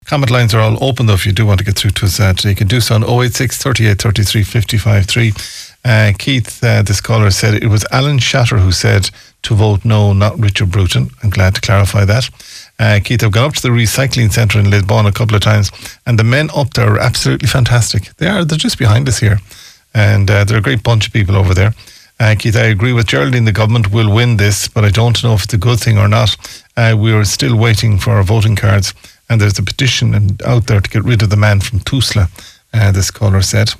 Comment lines are all open, though, if you do want to get through to us today. You can do so on 086 38 33 55 3. Keith, this caller, said it was Alan Shatter who said to vote no, not Richard Bruton. I'm glad to clarify that. Keith, I've gone up to the recycling centre in Lisbon a couple of times, and the men up there are absolutely fantastic. They're just behind us here, and they're a great bunch of people over there. Keith, I agree with Geraldine, the government will win this, but I don't know if it's a good thing or not. We are still waiting for our voting cards, and there's a petition out there to get rid of the man from Tusla, this caller said.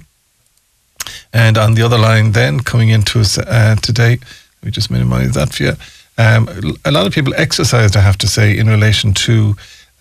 And on the other line then, coming into us today, let me just minimise that for you. A lot of people exercised, I have to say, in relation to...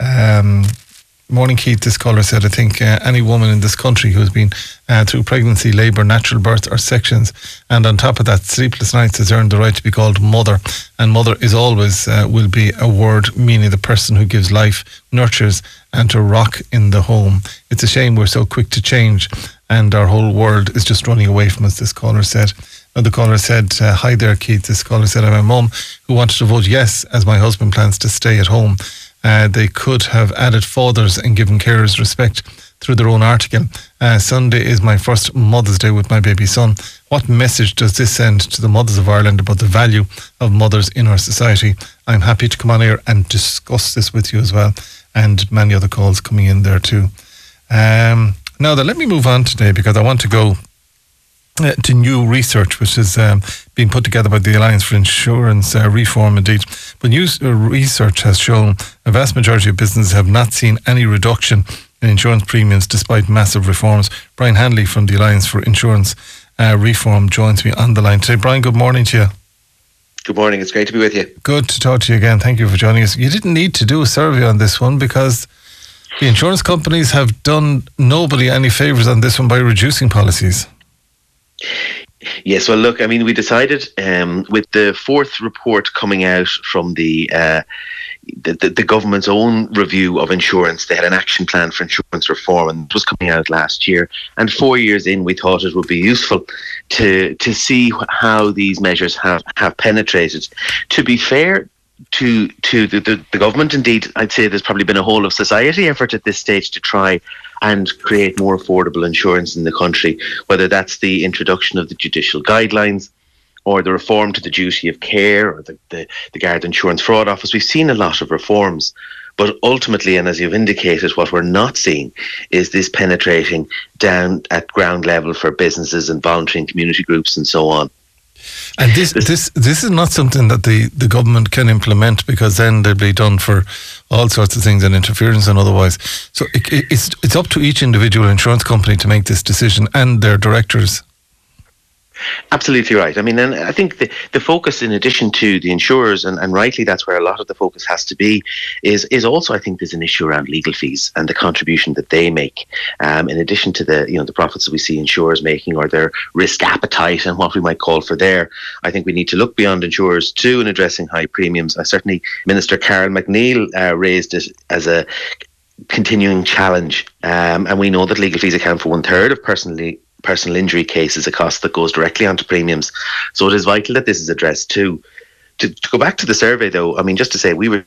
Morning, Keith. This caller said, I think any woman in this country who has been through pregnancy, labour, natural birth or sections, and on top of that, sleepless nights, has earned the right to be called mother. And mother is always, will be a word meaning the person who gives life, nurtures, and to rock in the home. It's a shame we're so quick to change and our whole world is just running away from us, this caller said. And the caller said, hi there, Keith. This caller said, I'm a mum who wanted to vote yes as my husband plans to stay at home. They could have added fathers and given carers respect through their own article. Sunday is my first Mother's Day with my baby son. What message does this send to the mothers of Ireland about the value of mothers in our society? I'm happy to come on here and discuss this with you as well, and many other calls coming in there too. Now, let me move on today, because I want to go to new research which is being put together by the Alliance for Insurance Reform indeed. But new research has shown a vast majority of businesses have not seen any reduction in insurance premiums despite massive reforms. Brian Hanley from the Alliance for Insurance Reform joins me on the line today. Brian, good morning to you. Good morning, it's great to be with you. Good to talk to you again. Thank you for joining us. You didn't need to do a survey on this one because the insurance companies have done nobody any favours on this one by reducing policies. Yes, well, look, I mean, we decided with the fourth report coming out from the government's own review of insurance. They had an action plan for insurance reform, and it was coming out last year. And 4 years in, we thought it would be useful to see how these measures have penetrated. To be fair to the government, indeed, I'd say there's probably been a whole of society effort at this stage to try and create more affordable insurance in the country, whether that's the introduction of the judicial guidelines or the reform to the duty of care or the Garda Insurance Fraud Office. We've seen a lot of reforms, but ultimately, and as you've indicated, what we're not seeing is this penetrating down at ground level for businesses and voluntary and community groups and so on. And this is not something that the government can implement, because then they'll be done for all sorts of things and interference and otherwise. So it's up to each individual insurance company to make this decision, and their directors. Absolutely right. I mean, and I think the focus, in addition to the insurers, and rightly that's where a lot of the focus has to be, is also, I think, there's an issue around legal fees and the contribution that they make, in addition to the profits that we see insurers making, or their risk appetite and what we might call for there. I think we need to look beyond insurers too in addressing high premiums. Certainly Minister Carol McNeill raised it as a continuing challenge, and we know that legal fees account for 1/3 of personal injury cases, a cost that goes directly onto premiums. So it is vital that this is addressed too. To go back to the survey, though, I mean, just to say we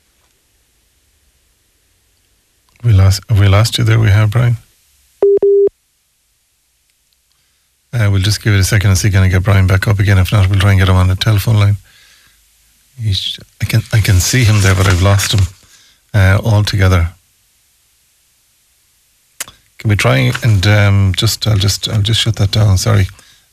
lost you there. We have Brian. We'll just give it a second and see can I get Brian back up again. If not, we'll try and get him on the telephone line. I can see him there, but I've lost him altogether. Can we try and I'll just shut that down. Sorry.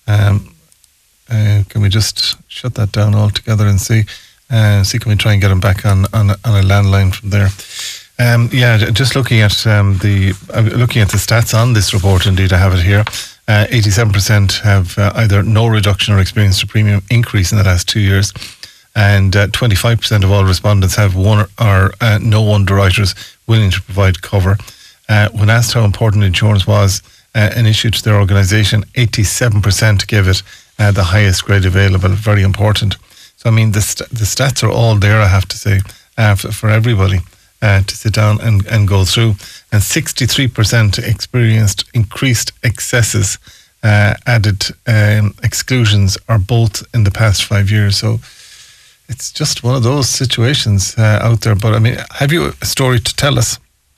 Can we just shut that down altogether and see can we try and get him back on a landline from there? Just looking at the stats on this report. Indeed, I have it here. 87% have either no reduction or experienced a premium increase in the last 2 years, and 25% of all respondents have one or no underwriters willing to provide cover. When asked how important insurance was an issue to their organisation, 87% gave it the highest grade available. Very important. So, I mean, the stats are all there, I have to say, for everybody to sit down and go through. And 63% experienced increased excesses, added exclusions, are both in the past 5 years. So it's just one of those situations out there. But, I mean, have you a story to tell us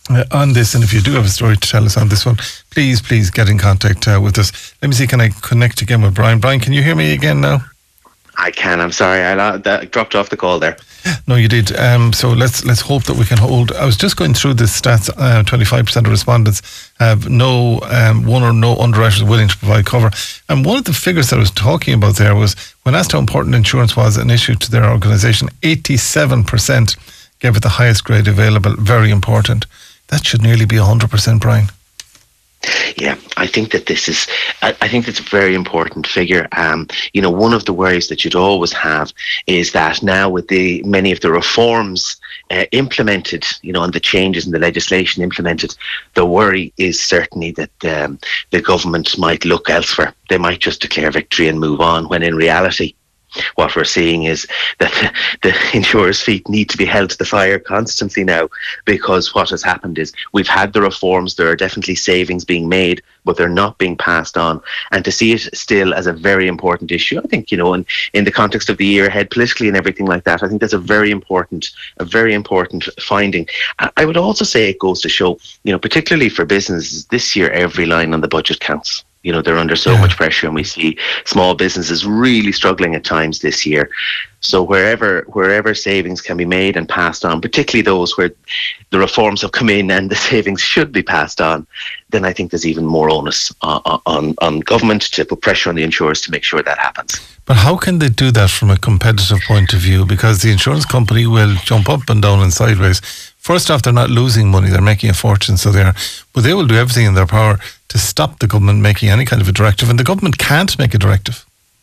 on this, and if you do have a story to tell us on this one, please get in contact with us. Let me see, can I connect again with Brian? Brian, can you hear me again now? I can. I'm sorry, I dropped off the call there. No, you did. So let's hope that we can hold. I was just going through the stats. 25% of respondents have no one or no underwriters willing to provide cover. And one of the figures that I was talking about there was when asked how important insurance was an issue to their organisation, 87% gave it the highest grade available. Very important. That should nearly be 100%, Brian. Yeah, I think that I think it's a very important figure. One of the worries that you'd always have is that now with many of the reforms implemented, and the changes in the legislation implemented, the worry is certainly that the government might look elsewhere. They might just declare victory and move on, when in reality, what we're seeing is that the insurers' feet need to be held to the fire constantly now, because what has happened is we've had the reforms, there are definitely savings being made, but they're not being passed on. And to see it still as a very important issue, I think, in the context of the year ahead politically and everything like that, I think that's a very important finding. I would also say it goes to show, particularly for businesses, this year every line on the budget counts. They're under so much pressure, and we see small businesses really struggling at times this year. So wherever savings can be made and passed on, particularly those where the reforms have come in and the savings should be passed on, then I think there's even more onus on government to put pressure on the insurers to make sure that happens. But how can they do that from a competitive point of view? Because the insurance company will jump up and down and sideways. First off, they're not losing money, they're making a fortune, but they will do everything in their power to stop the government making any kind of a directive, and the government can't make a directive.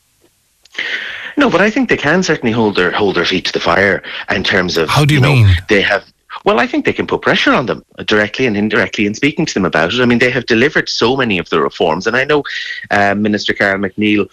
No, but I think they can certainly hold their feet to the fire in terms of... How do you mean? They have... Well, I think they can put pressure on them directly and indirectly in speaking to them about it. I mean, they have delivered so many of the reforms, and I know Minister Carol McNeill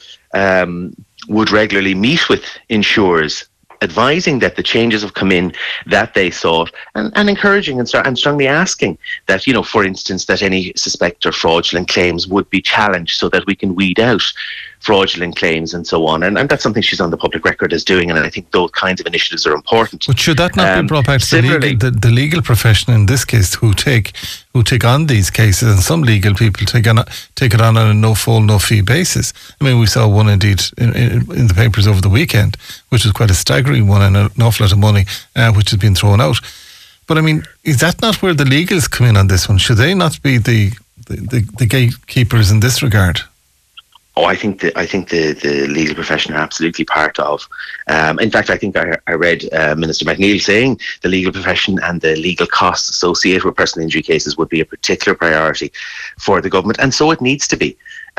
would regularly meet with insurers, advising that the changes have come in that they sought, and encouraging and strongly asking that, for instance, that any suspect or fraudulent claims would be challenged so that we can weed out fraudulent claims and so on. And that's something she's on the public record as doing, and I think those kinds of initiatives are important. But should that not be brought back to the legal profession in this case, who take on these cases, and some legal people take it on a no fault, no fee basis? I mean, we saw one indeed in the papers over the weekend, which was quite a staggering one, and an awful lot of money which has been thrown out. But I mean, is that not where the legals come in on this one? Should they not be the gatekeepers in this regard? Oh, I think the legal profession are absolutely part of. In fact, I think I read Minister McNeill saying the legal profession and the legal costs associated with personal injury cases would be a particular priority for the government, and so it needs to be.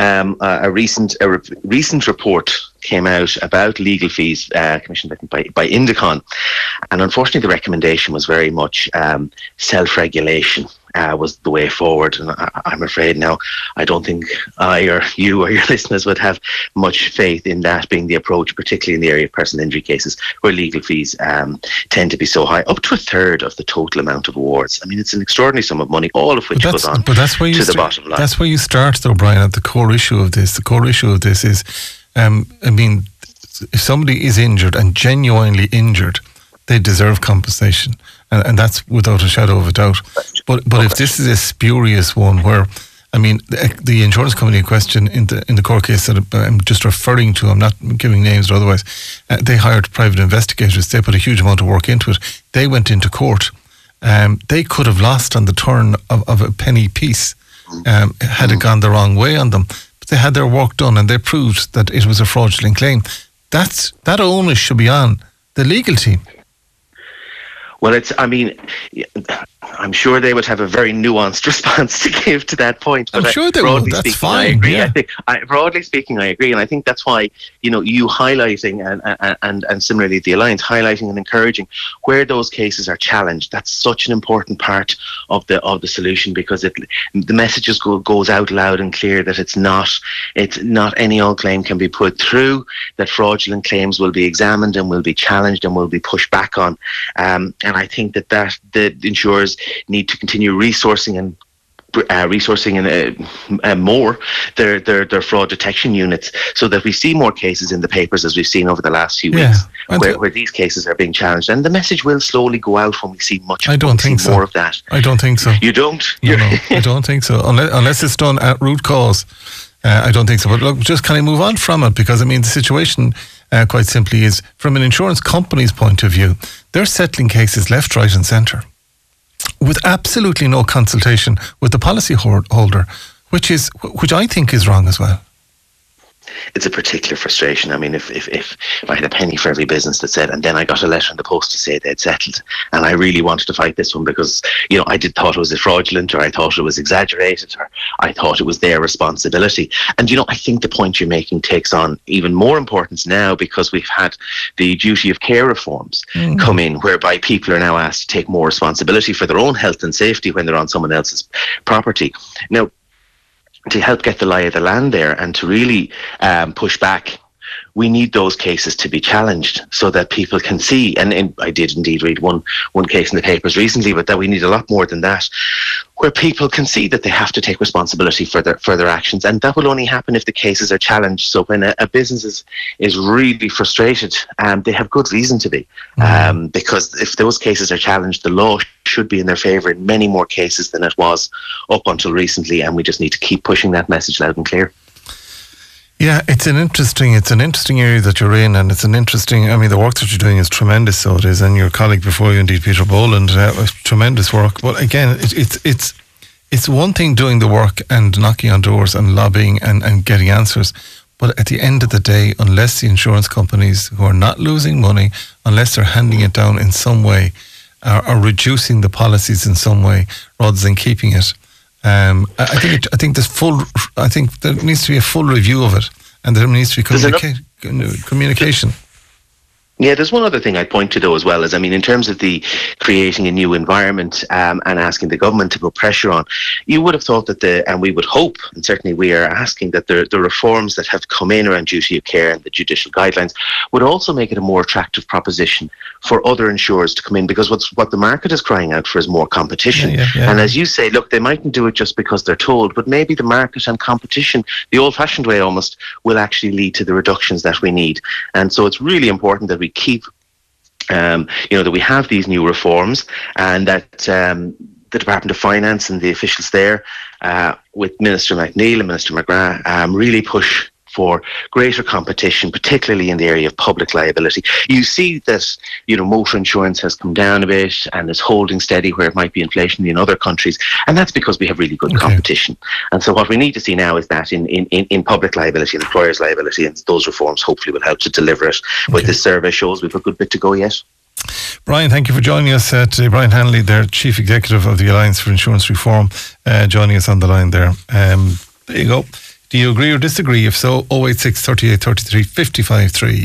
A recent report came out about legal fees, commissioned by Indicon, and unfortunately the recommendation was very much self-regulation was the way forward. And I'm afraid now I don't think I or you or your listeners would have much faith in that being the approach, particularly in the area of personal injury cases where legal fees tend to be so high, up to a third of the total amount of awards. I mean, it's an extraordinary sum of money, all of which goes on to the bottom line. That's where you start though, Brian, at the core issue of this. The core issue of this is, I mean, if somebody is injured and genuinely injured, they deserve compensation. And that's without a shadow of a doubt. But if this is a spurious one where, I mean, the insurance company in question in the court case that I'm just referring to, I'm not giving names or otherwise, they hired private investigators. They put a huge amount of work into it. They went into court. They could have lost on the turn of a penny piece had it gone the wrong way on them. But they had their work done and they proved that it was a fraudulent claim. That onus should be on the legal team. Well, I'm sure they would have a very nuanced response to give to that point. But I'm sure they will. That's fine. I agree. Yeah. Broadly speaking, I agree. And I think that's why, you highlighting and similarly the Alliance highlighting and encouraging where those cases are challenged. That's such an important part of the solution, because the messages goes out loud and clear that it's not any old claim can be put through, that fraudulent claims will be examined and will be challenged and will be pushed back on. And I think that the insurers need to continue resourcing and resourcing and more their fraud detection units, so that we see more cases in the papers, as we've seen over the last few weeks, where these cases are being challenged, and the message will slowly go out when we see much. I don't think so. More of that. I don't think so. You don't? No, I don't think so. Unless it's done at root cause, I don't think so. But look, just can I move on from it? Because I mean, the situation quite simply is, from an insurance company's point of view, they're settling cases left, right, and centre, with absolutely no consultation with the policy holder, which I think is wrong as well. It's a particular frustration. I mean, if I had a penny for every business that said, and then I got a letter in the post to say they'd settled, and I really wanted to fight this one because, I thought it was fraudulent, or I thought it was exaggerated, or I thought it was their responsibility. And, I think the point you're making takes on even more importance now, because we've had the duty of care reforms come in, whereby people are now asked to take more responsibility for their own health and safety when they're on someone else's property. Now, to help get the lie of the land there, and to really push back, we need those cases to be challenged so that people can see. And I did indeed read one case in the papers recently, but that we need a lot more than that, where people can see that they have to take responsibility for their actions. And that will only happen if the cases are challenged. So when a business is really frustrated, they have good reason to be. Because if those cases are challenged, the law should be in their favour in many more cases than it was up until recently. And we just need to keep pushing that message loud and clear. Yeah, it's an interesting area that you're in, and it's the work that you're doing is tremendous, so it is, and your colleague before you, indeed, Peter Boland, tremendous work. But again, it's one thing doing the work and knocking on doors and lobbying and getting answers, but at the end of the day, unless the insurance companies, who are not losing money, unless they're handing it down in some way, are reducing the policies in some way rather than keeping it, I think there needs to be a full review of it, and there needs to be communication. Yeah, there's one other thing I'd point to, though, as well, in terms of the creating a new environment and asking the government to put pressure on, you would have thought that and we would hope, and certainly we are asking, that the reforms that have come in around duty of care and the judicial guidelines would also make it a more attractive proposition for other insurers to come in, because what the market is crying out for is more competition. Yeah. And as you say, look, they mightn't do it just because they're told, but maybe the market and competition, the old-fashioned way almost, will actually lead to the reductions that we need. And so it's really important that we keep, that we have these new reforms, and that the Department of Finance and the officials there, with Minister McNeill and Minister McGrath, really push for greater competition, particularly in the area of public liability. You see that, motor insurance has come down a bit and is holding steady where it might be inflationary in other countries, and that's because we have really good competition. And so what we need to see now is that in public liability and employers' liability, and those reforms hopefully will help to deliver it. But this survey shows we've a good bit to go yet. Brian, thank you for joining us today. Brian Hanley, their Chief Executive of the Alliance for Insurance Reform, joining us on the line there. There you go. Do you agree or disagree? If so, 086 38 33 55 3.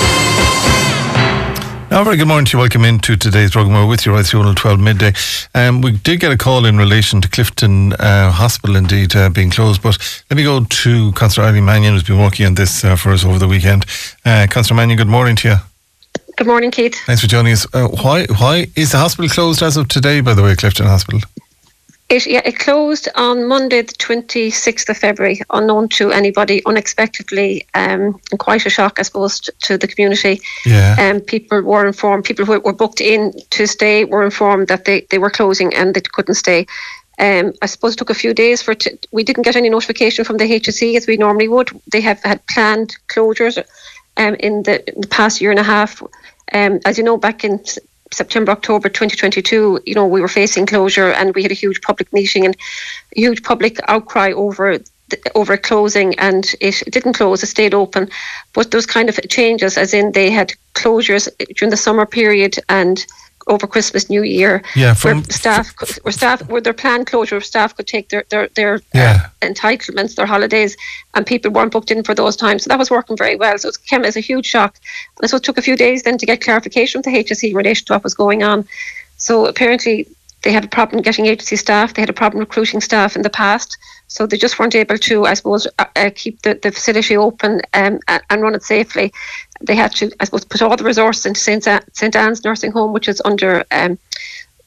Now, very good morning to you. Welcome into today's programme. We're with you right through until 12 midday. We did get a call in relation to Clifton Hospital, indeed, being closed. But let me go to Councillor Eileen Mannion, who's been working on this for us over the weekend. Councillor Mannion, good morning to you. Good morning, Keith. Thanks for joining us. Why is the hospital closed as of today, by the way, Clifton Hospital? It closed on Monday, the 26th of February, unknown to anybody, unexpectedly, and quite a shock, I suppose, to the community. Yeah. People were informed, people who were booked in to stay were informed that they were closing and they couldn't stay. I suppose it took a few days we didn't get any notification from the HSE as we normally would. They have had planned closures in the past year and a half. As you know, back in September, October 2022, we were facing closure, and we had a huge public meeting and a huge public outcry over closing, and it didn't close, it stayed open. But those kind of changes, as in they had closures during the summer period and over Christmas, New Year, where their planned closure, staff could take their entitlements, their holidays, and people weren't booked in for those times. So that was working very well. So it came as a huge shock. And so it took a few days then to get clarification from the HSE in relation to what was going on. So apparently they had a problem getting agency staff. They had a problem recruiting staff in the past. So they just weren't able to, I suppose, keep the facility open and run it safely. They had to, I suppose, put all the resources into St. Anne's Nursing Home, which is under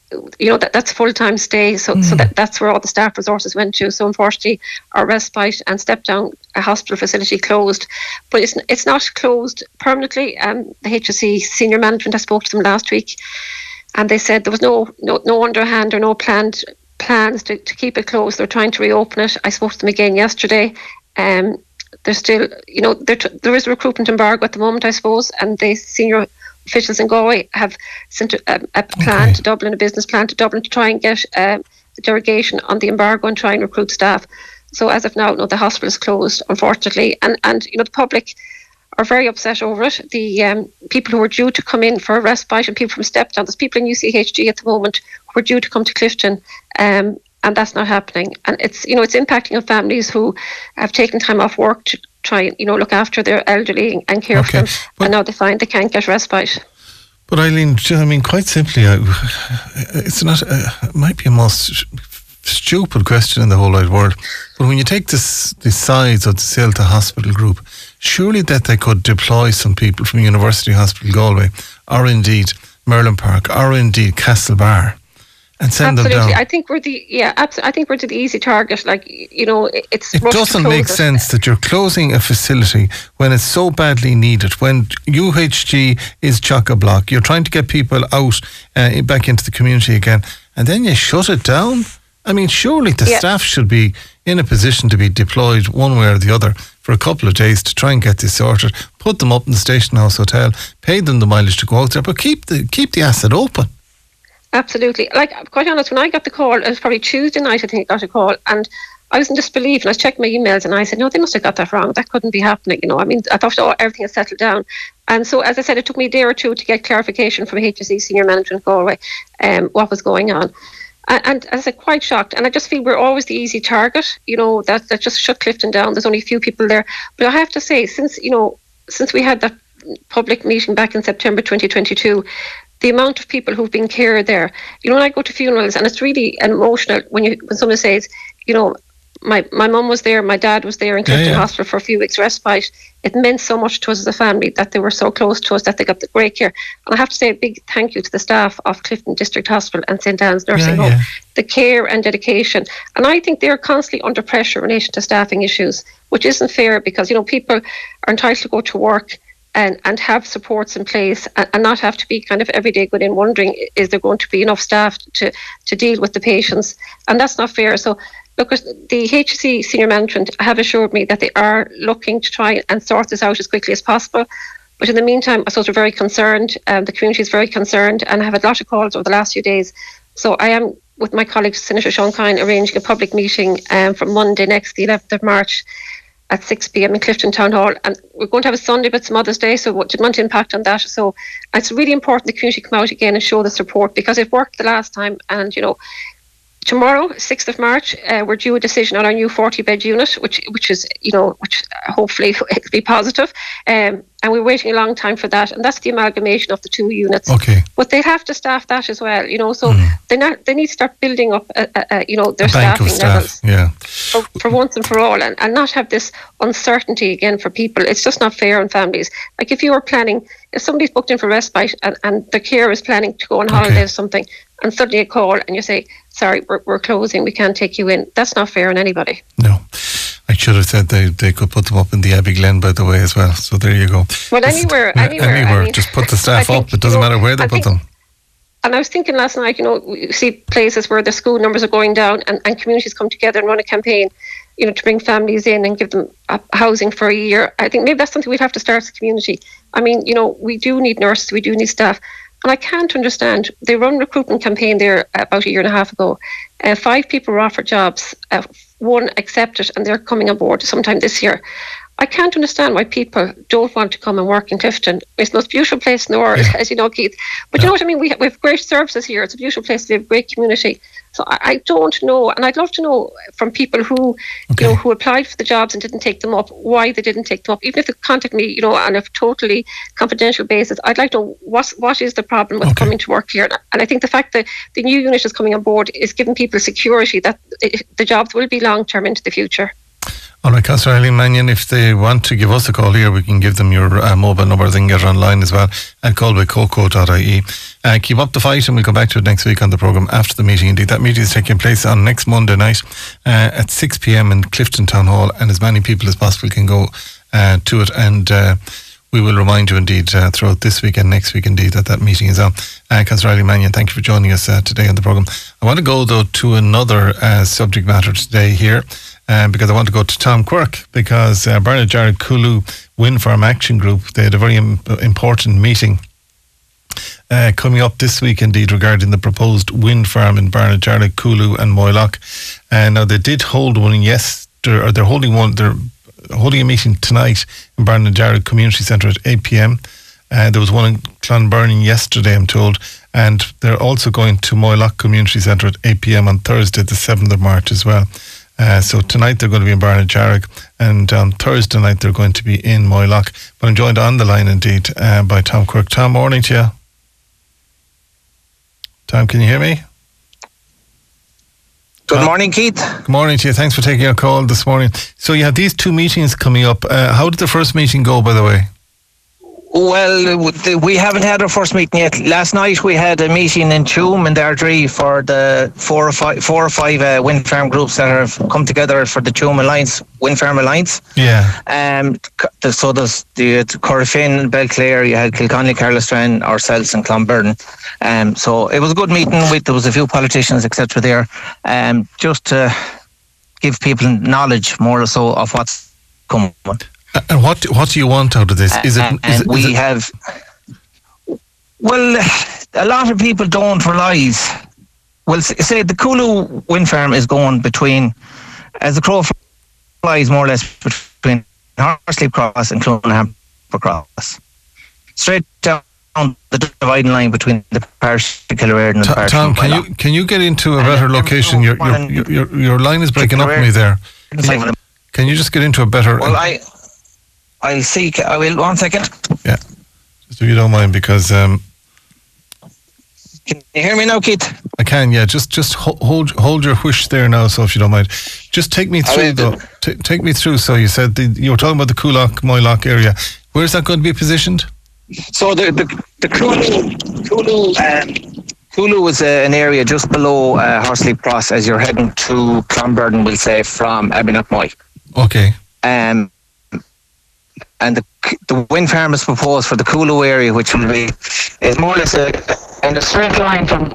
that's full-time stay. So that's where all the staff resources went to. So unfortunately, our respite and step-down hospital facility closed. But it's not closed permanently. The HSE senior management, I spoke to them last week, and they said there was no underhand or no plans to keep it closed. They're trying to reopen it. I spoke to them again yesterday. There's still, there is a recruitment embargo at the moment, I suppose, and the senior officials in Galway have sent a plan to Dublin, a business plan to Dublin, to try and get a derogation on the embargo and try and recruit staff. So as of now, the hospital is closed, unfortunately, and the public are very upset over it. The people who were due to come in for a respite and people from step-down, there's people in UCHG at the moment who are due to come to Clifton, and that's not happening. And it's impacting on families who have taken time off work to try and look after their elderly and care for them, and now they find they can't get respite. But Eileen, quite simply, it's not. It might be a most stupid question in the whole wide world, but when you take the size of the Celta Hospital Group, surely that they could deploy some people from University Hospital Galway, or indeed Merlin Park, or indeed Castlebar, and send them down. I think we're the easy target. It doesn't make sense that you're closing a facility when it's so badly needed. When UHG is chock-a-block, you're trying to get people out back into the community again, and then you shut it down. I mean, surely the staff should be in a position to be deployed one way or the other for a couple of days to try and get this sorted. Put them up in the Station House Hotel, pay them the mileage to go out there, but keep the asset open. Absolutely. Quite honest, when I got the call, it was probably Tuesday night, I think I got a call, and I was in disbelief, and I checked my emails, and I said, no, they must have got that wrong. That couldn't be happening. I thought everything had settled down. And so, as I said, it took me a day or two to get clarification from HSE Senior Management Galway what was going on. And as I said, quite shocked. And I just feel we're always the easy target, that just shut Clifton down. There's only a few people there. But I have to say, since we had that public meeting back in September 2022, the amount of people who've been cared there, when I go to funerals, and it's really emotional when someone says, my mum was there, my dad was there in Clifton Hospital for a few weeks respite. It meant so much to us as a family that they were so close to us, that they got the great care. And I have to say a big thank you to the staff of Clifton District Hospital and St. Anne's Nursing Home, the care and dedication. And I think they're constantly under pressure in relation to staffing issues, which isn't fair, because people are entitled to go to work and have supports in place, and not have to be kind of every day going in wondering, is there going to be enough staff to deal with the patients? And that's not fair. So look, the HSE senior management have assured me that they are looking to try and sort this out as quickly as possible. But in the meantime, I suppose we're very concerned. The community is very concerned, and I have had a lot of calls over the last few days. So I am, with my colleague Senator Sean Kine, arranging a public meeting from Monday next, the 11th of March, at 6 p.m. in Clifton Town Hall, and we're going to have a Sunday, but it's Mother's Day, so didn't want to impact on that. So it's really important the community come out again and show the support, because it worked the last time. And tomorrow, 6th of March, we're due a decision on our new 40-bed unit, which hopefully will be positive. And we're waiting a long time for that, and that's the amalgamation of the two units. Okay. But they have to staff that as well, so they need to start building up, their staffing levels. Yeah. For once and for all, and not have this uncertainty again for people. It's just not fair on families. Like if somebody's booked in for respite and the carer is planning to go on holiday or something, and suddenly a call and you say, sorry, we're closing, we can't take you in. That's not fair on anybody. No. I should have said they could put them up in the Abbey Glen, by the way, as well. So there you go. Well, anywhere. Just put the staff up. It doesn't matter where they put them. And I was thinking last night, we see places where the school numbers are going down, and communities come together and run a campaign, to bring families in and give them housing for a year. I think maybe that's something we'd have to start as a community. I mean, we do need nurses, we do need staff. And I can't understand, they run a recruitment campaign there about a year and a half ago. 5 people were offered jobs, 1 accepted, and they're coming on board sometime this year. I can't understand why people don't want to come and work in Clifton. It's the most beautiful place in the world, as you know, Keith. But you know what I mean? We have great services here. It's a beautiful place. We have a great community. So I don't know, and I'd love to know from people who, who applied for the jobs and didn't take them up, why they didn't take them up. Even if they contact me, on a totally confidential basis, I'd like to know what is the problem with coming to work here. And I think the fact that the new unit is coming on board is giving people security that the jobs will be long term into the future. All right, Councillor Eileen Mannion, if they want to give us a call here, we can give them your mobile number. They can get it online as well at galwaycoco.ie. Keep up the fight, and we'll come back to it next week on the programme after the meeting. Indeed, that meeting is taking place on next Monday night at 6 p.m. in Clifton Town Hall, and as many people as possible can go to it. And we will remind you indeed throughout this week and next week indeed that meeting is on. Councillor Eileen Mannion, thank you for joining us today on the programme. I want to go though to another subject matter today here. Because I want to go to Tom Quirke, because Bernard Jarrett Cooloo Wind Farm Action Group, they had a very important meeting coming up this week indeed regarding the proposed wind farm in Bernard Jarrett, Cooloo and Moylock. Now they did hold one yesterday, or they're holding a meeting tonight in Bernard Jarrett Community Centre at 8 p.m. There was one in Clonburning yesterday, I'm told, and they're also going to Moylock Community Centre at 8 p.m. on Thursday the 7th of March as well. So tonight they're going to be in Bernard Jarrett, and on Thursday night they're going to be in Moylock. But I'm joined on the line indeed by Tom Quirke. Tom, morning to you. Tom, can you hear me? Good morning, Keith. Good morning to you. Thanks for taking our call this morning. So you have these two meetings coming up. How did the first meeting go, by the way? Well, we haven't had our first meeting yet. Last night we had a meeting in Tuam and Ardree for the four or five wind farm groups that have come together for the Tuam Alliance, Wind Farm Alliance. Yeah. So there's the Corrifin, Belclare, you had Kilconnelly, Carlistran, ourselves and Clonburden. So it was a good meeting. There was a few politicians, etc. there, just to give people knowledge more so of what's coming. And what do you want out of this? Well, a lot of people don't realise. Well, say the Cooloo wind farm is going between, as the crow flies, more or less between Horsley Cross and Clonhamper Cross, straight down the dividing line between the parish of Killereardon and the parish. Tom, can you get into a better location? Your line is breaking up on me there. Can you just get into a better? Well, I'll see. I will. 1 second. Yeah, just if you don't mind, because can you hear me now, Keith? I can. Yeah, just hold your whoosh there now. So if you don't mind, just take me through though. Take me through. So you said you were talking about the Coolock Moylock area. Where's that going to be positioned? So the Cooloo is an area just below Horsley Cross as you're heading to Clonburden, we'll say, from Abbeynock. Okay. And the wind farm is proposed for the Cooloo area, which will be is more or less in a straight line from.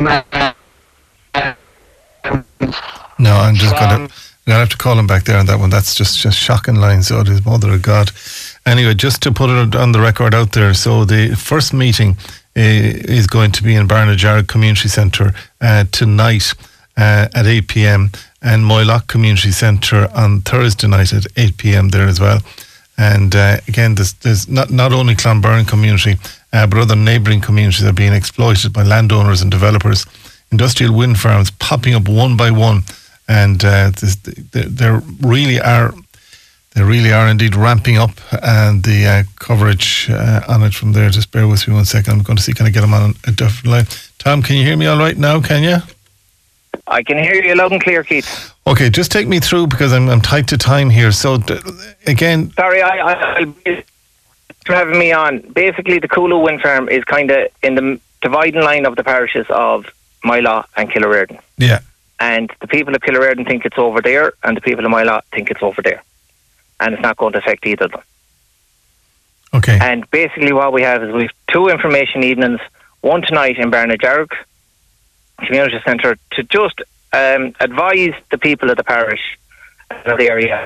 No, I'm just gonna have to call him back there on that one. That's just shocking lines. So it is, mother of God. Anyway, just to put it on the record out there, so the first meeting is going to be in Bernard Jarrett Community Centre tonight at 8 p.m. and Moylock Community Centre on Thursday night at 8 p.m. there as well. And again, there's not only Clonburn community, but other neighbouring communities are being exploited by landowners and developers. Industrial wind farms popping up one by one, and they really are indeed ramping up, and the coverage on it from there. Just bear with me 1 second. I'm going to see, can I get them on a different line? Tom, can you hear me all right now? Can you? I can hear you loud and clear, Keith. Okay, just take me through, because I'm tight to time here. So again, sorry, I'll be for having me on. Basically, the Cooloo wind farm is kind of in the dividing line of the parishes of Moylock and Killereardon. Yeah. And the people of Killereardon think it's over there, and the people of Moylock think it's over there, and it's not going to affect either of them. Okay. And basically, what we have is we've two information evenings. One tonight in Bernard Jarrett Community Centre to just advise the people of the parish of the area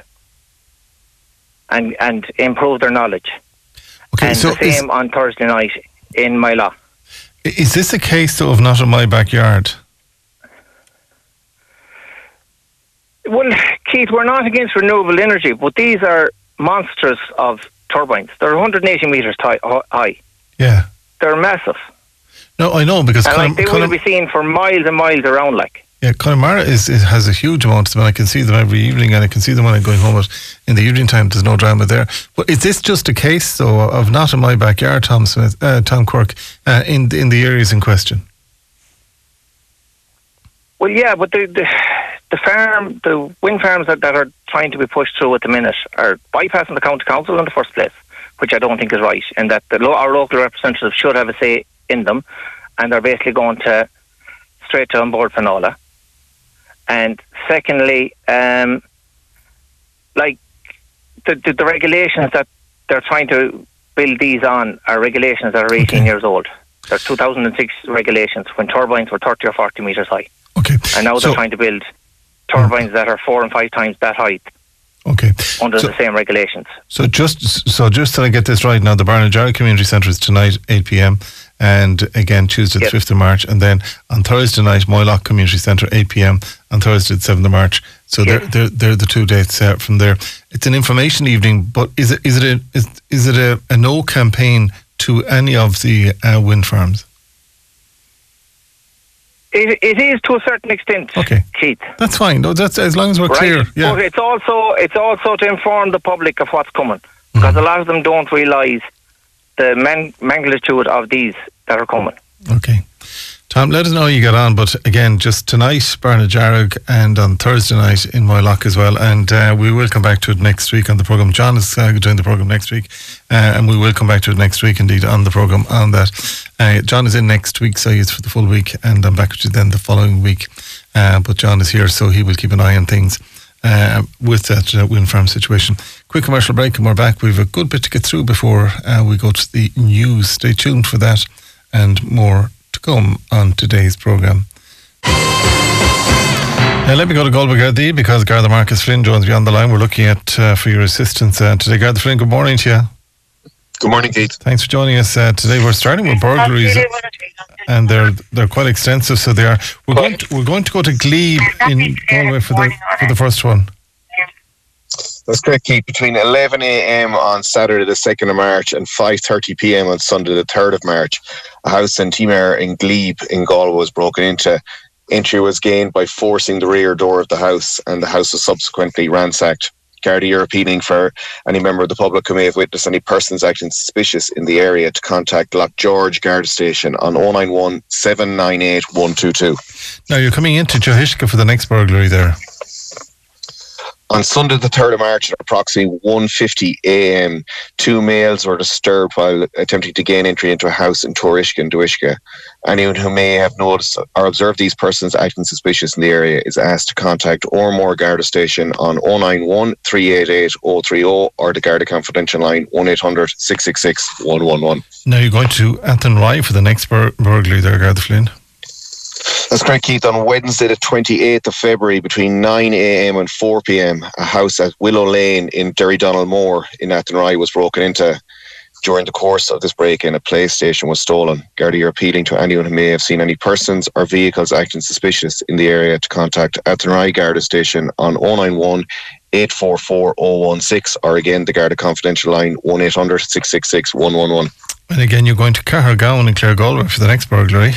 and improve their knowledge. Okay, and so the same on Thursday night in Moylock. Is this a case though of not in my backyard? Well, Keith, we're not against renewable energy, but these are monsters of turbines. They're 180 metres high. Yeah. They're massive. No, I know, because they will be seen for miles and miles around, like. Yeah, Connemara has a huge amount of them. I can see them every evening, and I can see them when I'm going home in the evening time. There's no drama there. But is this just a case, though, of not in my backyard, Tom Quirke, in the areas in question? Well, yeah, but the wind farms that are trying to be pushed through at the minute are bypassing the county council in the first place, which I don't think is right, and that our local representatives should have a say in them, and they're basically going straight to An Bord Pleanála. And secondly, the regulations that they're trying to build these on are regulations that are 18 years old. They're 2006 regulations when turbines were 30 or 40 metres high. Okay. And now they're trying to build turbines that are 4 and 5 times that height. Okay. Under the same regulations. So just that I get this right now, the Barnajarra Community Centre is tonight, 8 p.m, and again Tuesday, the 5th of March, and then on Thursday night, Moylock Community Centre, 8 p.m, on Thursday, the 7th of March. So they're the 2 dates from there. It's an information evening, but is it a no campaign to any of the wind farms? It is to a certain extent, okay. Keith. That's fine. No, that's as long as we're clear. Yeah. But it's also to inform the public of what's coming, because a lot of them don't realise the magnitude of these that are coming. Okay. Tom, let us know how you get on, but again, just tonight, Barnajarra, and on Thursday night in Moylock as well, and we will come back to it next week on the programme. John is doing the programme next week, and we will come back to it next week indeed on the programme on that. John is in next week, so he's for the full week, and I'm back with you then the following week. But John is here, so he will keep an eye on things with that wind farm situation. Quick commercial break, and we're back. We have a good bit to get through before we go to the news. Stay tuned for that and more to come on today's programme. Now let me go to Galway Gardaí, because Garda Marcus Flynn joins me on the line. We're looking at for your assistance today. Garda Flynn, good morning to you. Good morning, Keith. Thanks for joining us today. We're starting with burglaries, and they're quite extensive. So they are. We're going to go to Glebe in Galway for the first one. That's correct, Keith. Between 11 a.m. on Saturday the 2nd of March and 5:30 p.m. on Sunday the 3rd of March, a house in Timar in Glebe in Galway was broken into. Entry was gained by forcing the rear door of the house, and the house was subsequently ransacked. Gardaí are appealing for any member of the public who may have witnessed any persons acting suspicious in the area to contact Loch George Garda Station on 091 798 122. Now you're coming into Johishka for the next burglary there. On Sunday the 3rd of March at approximately 1:50 a.m, 2 males were disturbed while attempting to gain entry into a house in Torishka and Duishka. Anyone who may have noticed or observed these persons acting suspicious in the area is asked to contact Ormore Garda Station on 091 388 030 or the Garda Confidential line 1800 666 111. Now you're going to Athenry for the next burglary there, Garda Flynn. That's correct, Keith. On Wednesday the 28th of February between 9 a.m. and 4 p.m, a house at Willow Lane in Derrydonalmore in Athenry was broken into. During the course of this break-in, a PlayStation was stolen. Gardaí are appealing to anyone who may have seen any persons or vehicles acting suspicious in the area to contact Athenry Garda Station on 091 844 016 or again the Garda Confidential line 1800 666 111. And again, you're going to Cahergown in Claregalway for the next burglary.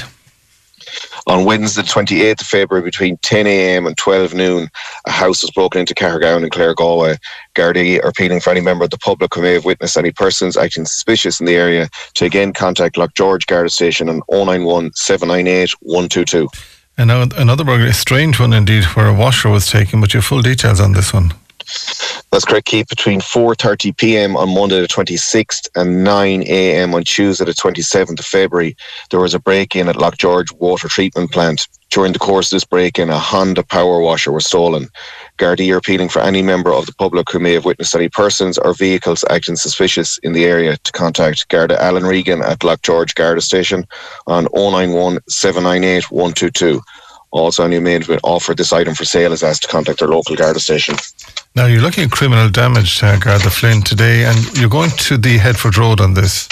On Wednesday, the 28th of February, between 10 a.m. and 12 noon, a house was broken into Cahergown in Claregalway. Gardaí are appealing for any member of the public who may have witnessed any persons acting suspicious in the area to again contact Loch George Garda Station on 091 798 122. And now another burglary, a strange one indeed, where a washer was taken, but you have full details on this one. That's correct, Keith. Between 4:30 p.m. on Monday the 26th and 9 a.m. on Tuesday the 27th of February, there was a break-in at Loch George Water Treatment Plant. During the course of this break-in, a Honda power washer was stolen. Gardaí are appealing for any member of the public who may have witnessed any persons or vehicles acting suspicious in the area to contact Garda Alan Regan at Loch George Garda Station on 091 798 122. Also, any man who offered this item for sale is asked to contact their local Garda Station. Now, you're looking at criminal damage, Garda Flynn, today, and you're going to the Headford Road on this.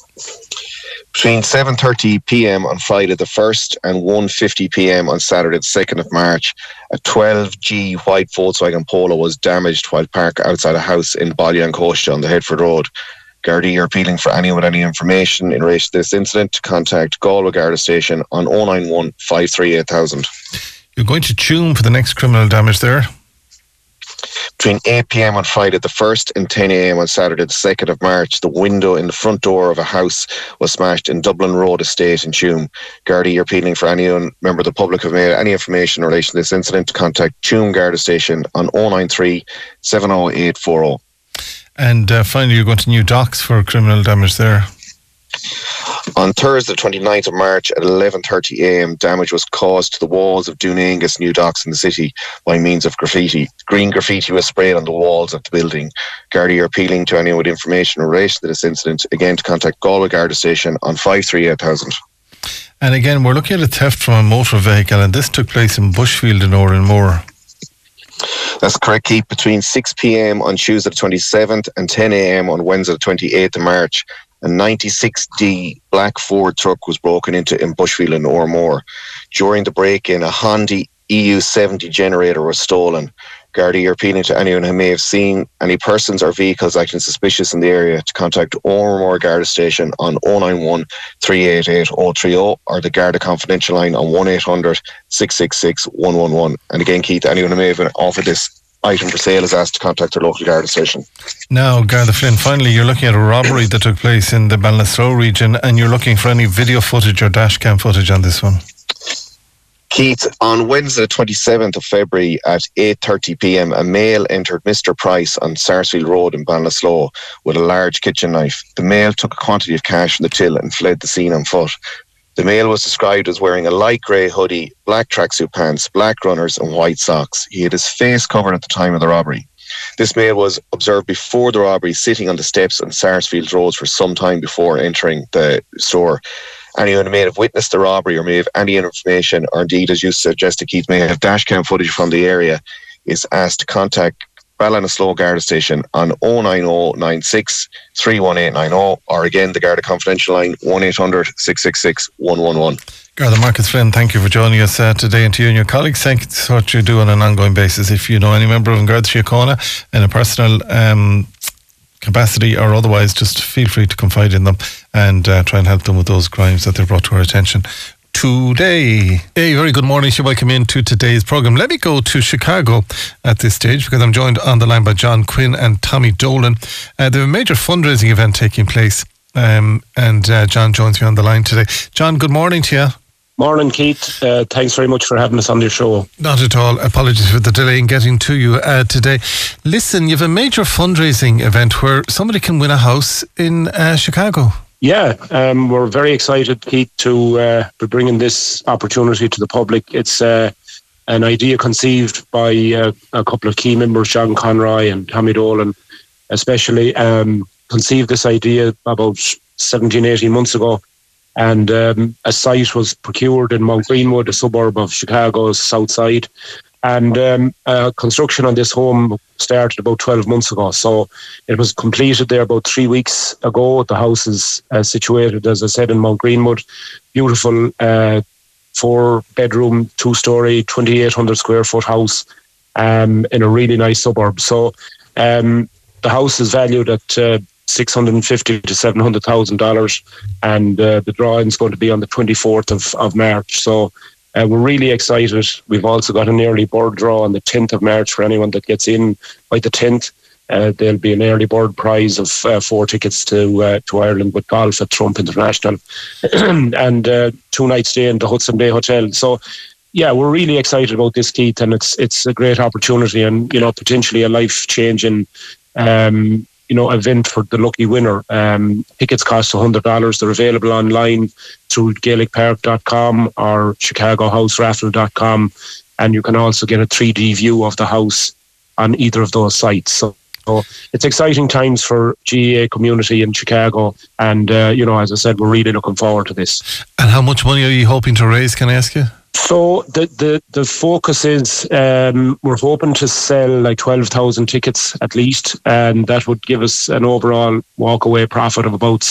Between 7:30 p.m. on Friday the 1st and 1:50 p.m. on Saturday the 2nd of March, a 12G white Volkswagen Polo was damaged while parked outside a house in Ballyoncosta on the Headford Road. Gardaí are appealing for anyone with any information in relation to this incident to contact Galway Garda Station on 091 538 000. You're going to Tuam for the next criminal damage there? Between 8 p.m. on Friday the 1st and 10 a.m. on Saturday the 2nd of March, the window in the front door of a house was smashed in Dublin Road Estate in Tuam. Gardaí are appealing for anyone, member of the public, who may have any information in relation to this incident to contact Tuam Garda Station on 093 70840. And finally, you're going to new docks for criminal damage there. On Thursday, the 29th of March at 11:30 a.m, damage was caused to the walls of Doonagus new docks in the city by means of graffiti. Green graffiti was sprayed on the walls of the building. Gardaí are appealing to anyone with information in relation to this incident, again to contact Galway Garda Station on 538,000. And again, we're looking at a theft from a motor vehicle, and this took place in Bushfield in Oranmore. That's correct, Keith. Between 6 p.m. on Tuesday the 27th and 10 a.m. on Wednesday the 28th of March, a 96D black Ford truck was broken into in Bushfield in Oranmore. During the break-in, a Honda EU70 generator was stolen. Gardaí are appealing to anyone who may have seen any persons or vehicles acting suspicious in the area to contact Oranmore Garda Station on 091 388 030 or the Garda Confidential line on 1800 666 111. And again, Keith, anyone who may have offered this item for sale is asked to contact their local Garda station. Now, Garda Flynn, finally, you're looking at a robbery that took place in the Ballinasloe region, and you're looking for any video footage or dash cam footage on this one. Keith, on Wednesday the 27th of February at 8:30 p.m, a male entered Mr. Price on Sarsfield Road in Ballinasloe with a large kitchen knife. The male took a quantity of cash from the till and fled the scene on foot. The male was described as wearing a light grey hoodie, black tracksuit pants, black runners and white socks. He had his face covered at the time of the robbery. This male was observed before the robbery sitting on the steps on Sarsfield Road for some time before entering the store. Anyone who may have witnessed the robbery or may have any information, or indeed, as you suggested, Keith, may have dashcam footage from the area, is asked to contact Ballinasloe Garda Station on 09096 31890 or again the Garda Confidential line 1800 666 111. Garda Marcus Flynn, thank you for joining us today, and to you and your colleagues, thanks for what you do on an ongoing basis. If you know any member of Garda Síochána in a personal capacity or otherwise, just feel free to confide in them and try and help them with those crimes that they've brought to our attention today. A very good morning. You're welcome into today's programme. Let me go to Chicago at this stage because I'm joined on the line by John Quinn and Tommy Dolan. They have a major fundraising event taking place and John joins me on the line today. John, good morning to you. Morning, Keith. Thanks very much for having us on your show. Not at all. Apologies for the delay in getting to you today. Listen, you have a major fundraising event where somebody can win a house in Chicago. Yeah, we're very excited, Keith, to be bringing this opportunity to the public. It's an idea conceived by a couple of key members, John Conroy and Tommy Dolan, especially conceived this idea about 17, 18 months ago. And a site was procured in Mount Greenwood, a suburb of Chicago's south side. And construction on this home started about 12 months ago. So it was completed there about 3 weeks ago. The house is situated, as I said, in Mount Greenwood. Beautiful 4-bedroom, 2-story, 2,800 square foot house in a really nice suburb. So the house is valued at $650,000 to $700,000, and the drawing is going to be on the 24th of March. So we're really excited. We've also got an early bird draw on the 10th of March for anyone that gets in by the 10th. There'll be an early bird prize of 4 tickets to Ireland with golf at Trump International and 2-night stay in the Hudson Bay Hotel. So yeah, we're really excited about this, Keith, and it's a great opportunity and, potentially a life-changing event for the lucky winner. Tickets cost $100. They're available online through GaelicPark.com or ChicagoHouseRaffle.com, and you can also get a 3D view of the house on either of those sites. So it's exciting times for GAA community in Chicago, and as I said, we're really looking forward to this. And how much money are you hoping to raise, can I ask you? So the focus is we're hoping to sell like 12,000 tickets at least, and that would give us an overall walkaway profit of about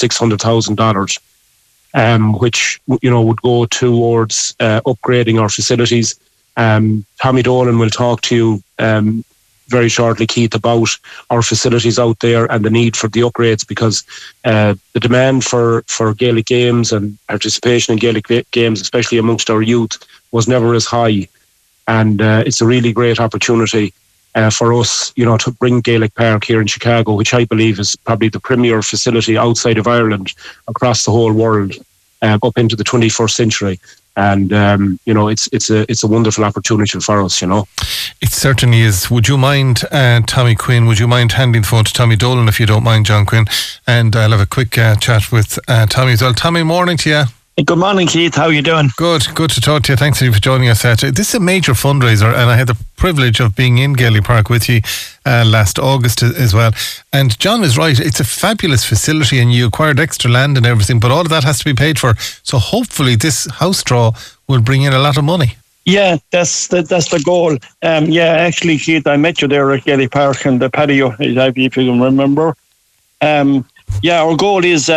$600,000, which would go towards upgrading our facilities. Tommy Dolan will talk to you very shortly, Keith, about our facilities out there and the need for the upgrades, because the demand for Gaelic games and participation in Gaelic games, especially amongst our youth, was never as high. And it's a really great opportunity. for us, to bring Gaelic Park here in Chicago, which I believe is probably the premier facility outside of Ireland across the whole world, up into the 21st century. And it's a wonderful opportunity for us. It certainly is. Would you mind, Tommy Quinn? Would you mind handing the phone to Tommy Dolan, if you don't mind, John Quinn? And I'll have a quick chat with Tommy as well. Tommy, morning to you. Good morning, Keith. How are you doing? Good to talk to you. Thanks for joining us. This is a major fundraiser, and I had the privilege of being in Gaelic Park with you last August as well. And John is right, it's a fabulous facility, and you acquired extra land and everything, but all of that has to be paid for. So hopefully this house draw will bring in a lot of money. Yeah, that's the goal. Actually, Keith, I met you there at Gaelic Park in the patio, if you can remember. Our goal is,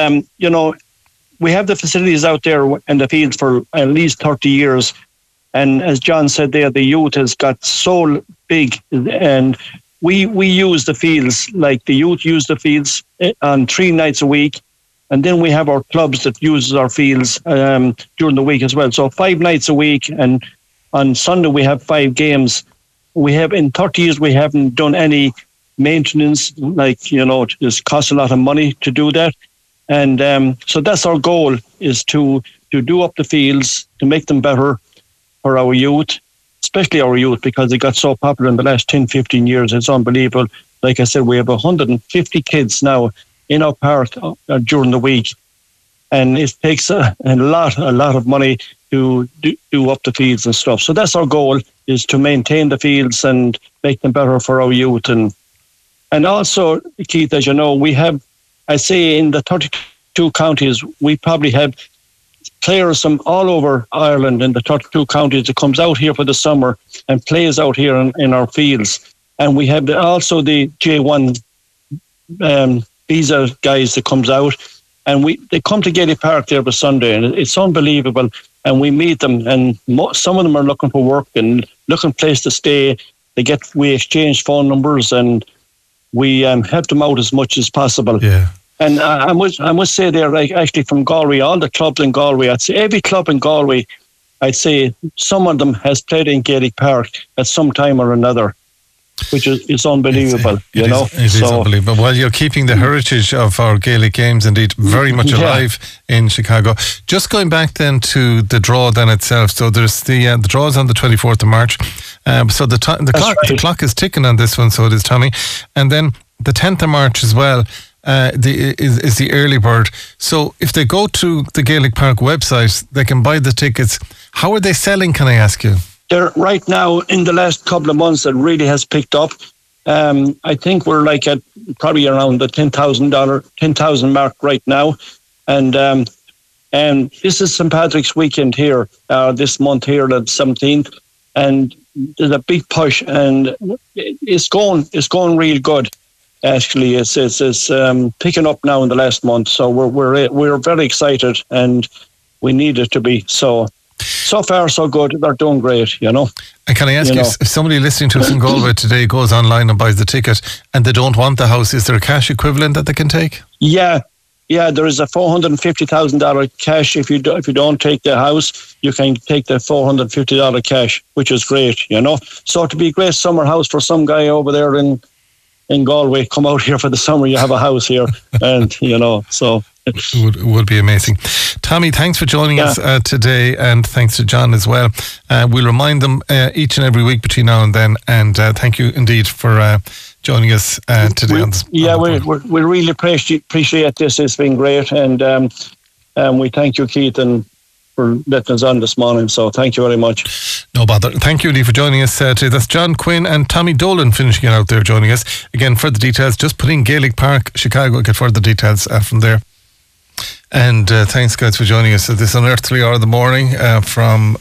we have the facilities out there in the fields for at least 30 years. And as John said there, the youth has got so big, and we use the fields, like the youth use the fields on 3 nights a week. And then we have our clubs that uses our fields during the week as well. So 5 nights a week, and on Sunday we have 5 games. We have, in 30 years, we haven't done any maintenance, it costs a lot of money to do that. And so that's our goal, is to do up the fields, to make them better for our youth, especially our youth, because they got so popular in the last 10, 15 years. It's unbelievable. Like I said, we have 150 kids now in our park during the week. And it takes a lot of money to do up the fields and stuff. So that's our goal, is to maintain the fields and make them better for our youth. And also, Keith, as you know, we have, I say, in the 32 counties, we probably have players from all over Ireland in the 32 counties that comes out here for the summer and plays out here in our fields. And we have also the J1 visa guys that comes out, and they come to Gaelic Park there every Sunday, and it's unbelievable. And we meet them, and some of them are looking for work and looking for a place to stay. We exchange phone numbers, and we help them out as much as possible. Yeah. And I must say there, like, actually from Galway, all the clubs in Galway, I'd say every club in Galway, I'd say some of them has played in Gaelic Park at some time or another, which is unbelievable. It is unbelievable. Well, you're keeping the heritage of our Gaelic games, indeed, very much alive in Chicago. Just going back then to the draw then itself. So there's the draw is on the 24th of March. So the clock is ticking on this one. So it is, Tommy. And then the 10th of March as well. Is the early bird. So if they go to the Gaelic Park website, they can buy the tickets. How are they selling, can I ask you? They're right now, in the last couple of months, it really has picked up. I think we're like at probably around the $10,000 mark right now. And this is St. Patrick's weekend here, this month here, the 17th. And there's a big push, and it's going real good. Actually, it's picking up now in the last month, so we're very excited, and we need it to be so. So far, so good. They're doing great, And can I ask you, if somebody listening to us in Galway today goes online and buys the ticket, and they don't want the house, is there a cash equivalent that they can take? Yeah. There is a $450,000 cash. If you don't take the house, you can take the $450 cash, which is great, So to be a great summer house for some guy over there in Galway, come out here for the summer, you have a house here, and so it would be amazing. Tommy, thanks for joining us today, and thanks to John as well. We'll remind them each and every week between now and then, and thank you indeed for joining us today. We really appreciate this. It's been great, and we thank you, Keith, and for letting us on this morning. So thank you very much. No bother. Thank you indeed for joining us today. That's John Quinn and Tommy Dolan finishing it out there, joining us. Again, further details, just put in Gaelic Park, Chicago, get further details from there. And thanks, guys, for joining us at this unearthly hour of the morning from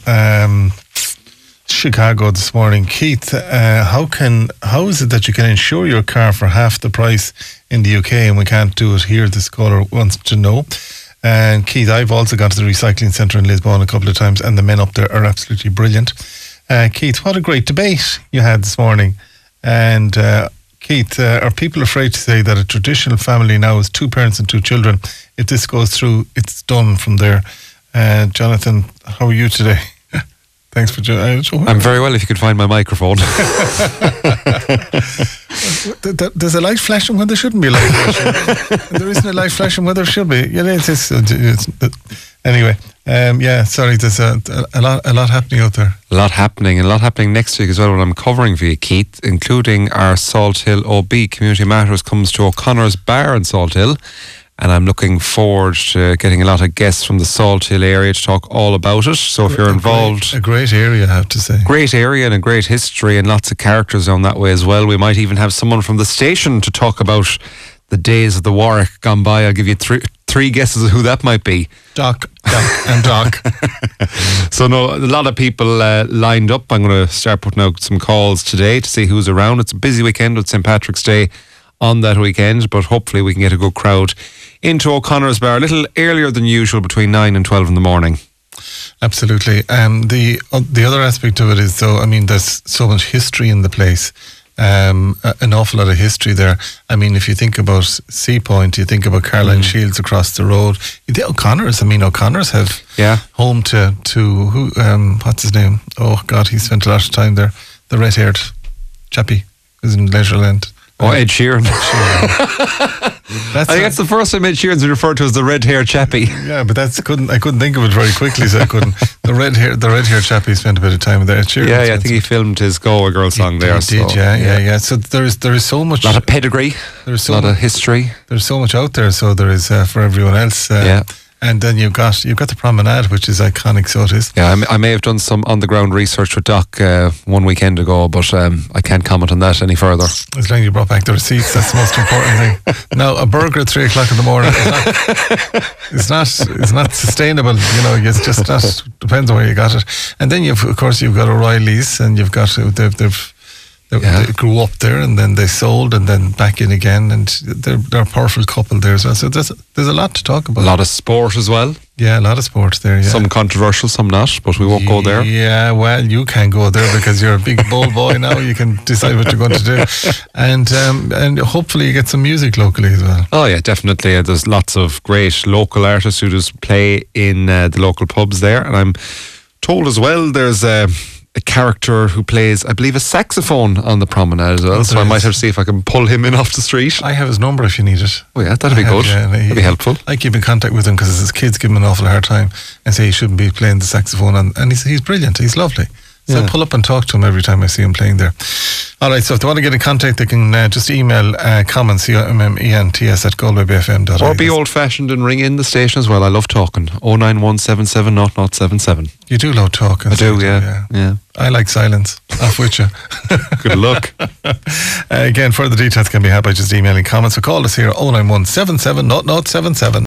Chicago this morning. Keith, how is it that you can insure your car for half the price in the UK and we can't do it here? This caller wants to know. And Keith, I've also gone to the recycling centre in Lisbon a couple of times, and the men up there are absolutely brilliant. Keith, what a great debate you had this morning. And Keith, are people afraid to say that a traditional family now is 2 parents and 2 children? If this goes through, it's done from there. Jonathan, how are you today? Thanks for joining. I'm very well, if you could find my microphone. There's a light flashing when there shouldn't be a light flashing. There isn't a light flashing when there should be. Anyway, sorry, there's a lot happening out there. A lot happening next week as well, when I'm covering for you, Keith, including our Salt Hill OB Community Matters comes to O'Connor's Bar in Salt Hill. And I'm looking forward to getting a lot of guests from the Salt Hill area to talk all about it. So if you're involved... A great area, I have to say. Great area and a great history and lots of characters on that way as well. We might even have someone from the station to talk about the days of the Warwick gone by. I'll give you three guesses of who that might be. Doc. So no, a lot of people lined up. I'm going to start putting out some calls today to see who's around. It's a busy weekend with St. Patrick's Day on that weekend, but hopefully we can get a good crowd into O'Connor's Bar a little earlier than usual, between 9 and 12 in the morning. Absolutely. The other aspect of it is, there's so much history in the place. An awful lot of history there. I mean, if you think about Sea Point, you think about Caroline Shields across the road. The O'Connors. O'Connors have home to who? What's his name? Oh God, he spent a lot of time there. The red-haired chappie who's in Leisureland. Oh, Ed Sheeran. I think that's the first time Ed Sheeran's been referred to as the red-haired chappie. Yeah, but I couldn't think of it very quickly, so I couldn't. The red-haired chappie spent a bit of time there. Ed Sheeran. Yeah, I think he filmed his Go a Girl song there. He did, yeah. So there is so much. A lot of pedigree. There's a lot of history. There's so much out there. So there is for everyone else. And then you've got the promenade, which is iconic, so it is. Yeah, I may have done some on-the-ground research with Doc one weekend ago, but I can't comment on that any further. As long as you brought back the receipts, that's the most important thing. Now, a burger at 3 o'clock in the morning is not sustainable. It's just not, depends on where you got it. And then you've got O'Reilly's, and you've got they grew up there, and then they sold, and then back in again, and they're a powerful couple there as well. So there's a lot to talk about. A lot of sport as well. Yeah, a lot of sport there. Yeah. Some controversial, some not, but we won't go there. Yeah, well, you can go there because you're a big bold boy now. You can decide what you're going to do, and hopefully you get some music locally as well. Oh yeah, definitely. There's lots of great local artists who just play in the local pubs there, and I'm told as well there's a character who plays, I believe, a saxophone on the promenade as well. So I might have to see if I can pull him in off the street. I have his number if you need it. Oh yeah, that'd be good. That'd be helpful. I keep in contact with him because his kids give him an awful hard time and say he shouldn't be playing the saxophone, and he's brilliant. He's lovely. So I pull up and talk to him every time I see him playing there. All right, so if they want to get in contact, they can just email comments, COMMENTS@galwaybfm.ie. Or be old-fashioned and ring in the station as well. I love talking. 09177 0077. You do love talking. I do, yeah. I like silence. Off with you. Good luck. Again, further details can be had by just emailing comments. So call us here, 09177 0077.